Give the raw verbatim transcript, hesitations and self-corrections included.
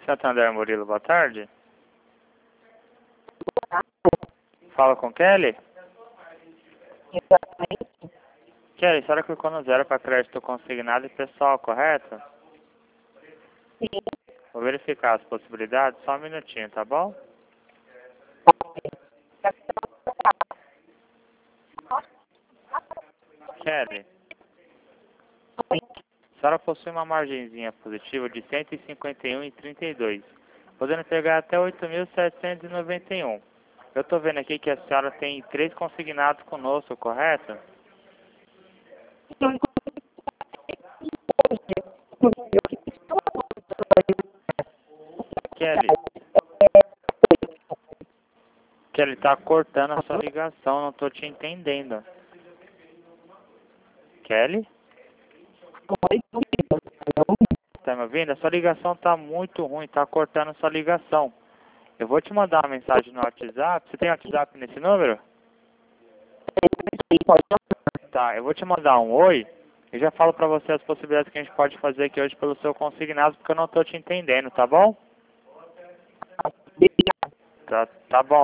Santander Murilo, boa tarde. Fala com Kelly? Exatamente. Kelly, a senhora clicou no zero para crédito consignado e pessoal, correto? Sim. Vou verificar as possibilidades, só um minutinho, tá bom? Kelly, a senhora possui uma margenzinha positiva de cento e cinquenta e um vírgula trinta e dois, podendo pegar até oito mil setecentos e noventa e um. Eu estou vendo aqui que a senhora tem três consignados conosco, correto? Kelly, Kelly, tá cortando a sua ligação, não tô te entendendo. Kelly? Tá me ouvindo? A sua ligação tá muito ruim, tá cortando a sua ligação. Eu vou te mandar uma mensagem no WhatsApp. Você tem WhatsApp nesse número? Tá, eu vou te mandar um oi e já falo pra você as possibilidades que a gente pode fazer aqui hoje pelo seu consignado, porque eu não tô te entendendo, tá bom? Tá, tá bom.